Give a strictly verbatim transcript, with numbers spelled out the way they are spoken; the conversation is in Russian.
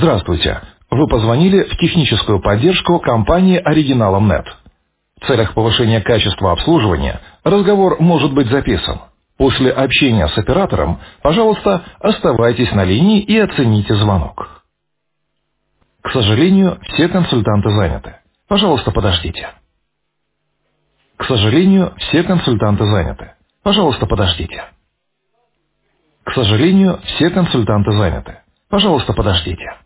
Здравствуйте. Вы позвонили в техническую поддержку компании Оригиналом точка нет. В целях повышения качества обслуживания разговор может быть записан. После общения с оператором, пожалуйста, оставайтесь на линии и оцените звонок. К сожалению, все консультанты заняты. Пожалуйста, подождите. К сожалению, все консультанты заняты. Пожалуйста, подождите. К сожалению, все консультанты заняты. Пожалуйста, подождите.